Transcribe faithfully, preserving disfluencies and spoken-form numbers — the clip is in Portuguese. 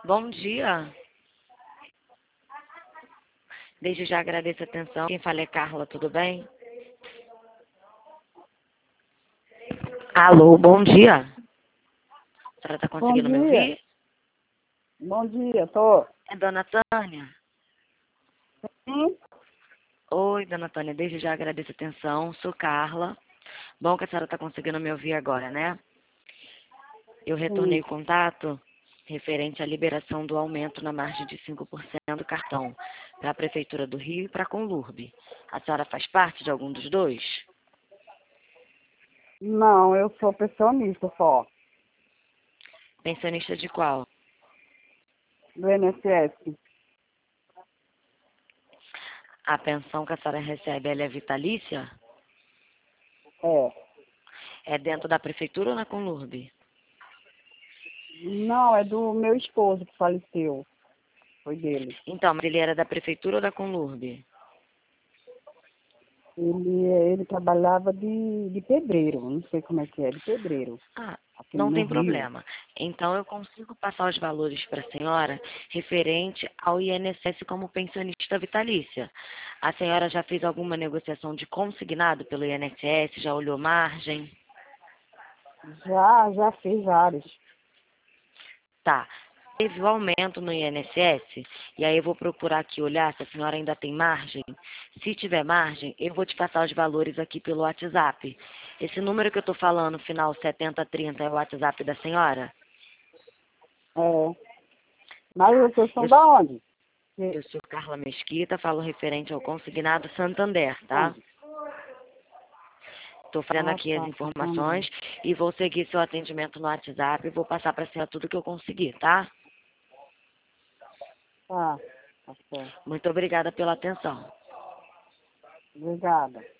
Bom dia. Desde já agradeço a atenção. Quem fala é Carla, tudo bem? Alô, bom dia. A senhora está Bom conseguindo me dia. ouvir? Bom dia, tô. É Dona Tânia? Sim? Oi, Dona Tânia, desde já agradeço a atenção. Sou Carla. Bom que a senhora está conseguindo me ouvir agora, né? Eu retornei Sim. o contato referente à liberação do aumento na margem de cinco por cento do cartão para a Prefeitura do Rio e para a Conlurb. A senhora faz parte de algum dos dois? Não, eu sou pensionista só, Pensionista de qual? do I N S S. A pensão que a senhora recebe, ela é vitalícia? É. É dentro da Prefeitura ou na Conlurb? Não, é do meu esposo que faleceu. Foi dele. Então, mas ele era da Prefeitura ou da Conlurb? Ele, ele trabalhava de, de pedreiro, não sei como é que é, de pedreiro, Ah, aqui não no tem Rio. problema. Então, eu consigo passar os valores para a senhora referente ao I N S S como pensionista vitalícia. A senhora já fez alguma negociação de consignado pelo I N S S? Já olhou margem? Já, já fiz vários. Tá. Teve o aumento no I N S S, e aí eu vou procurar aqui olhar se a senhora ainda tem margem. Se tiver margem, eu vou te passar os valores aqui pelo WhatsApp. Esse número que eu estou falando, final setenta trinta, é o WhatsApp da senhora? É. Mas Tá. vocês são Eu, da onde? Que- eu sou Carla Mesquita, falo referente ao consignado Santander, tá? Onde? Estou fazendo Ah, aqui as tá, Santander. informações e vou seguir seu atendimento no WhatsApp e vou passar para a senhora tudo que eu conseguir, tá? Tá, tá certo. Muito obrigada pela atenção. Obrigada.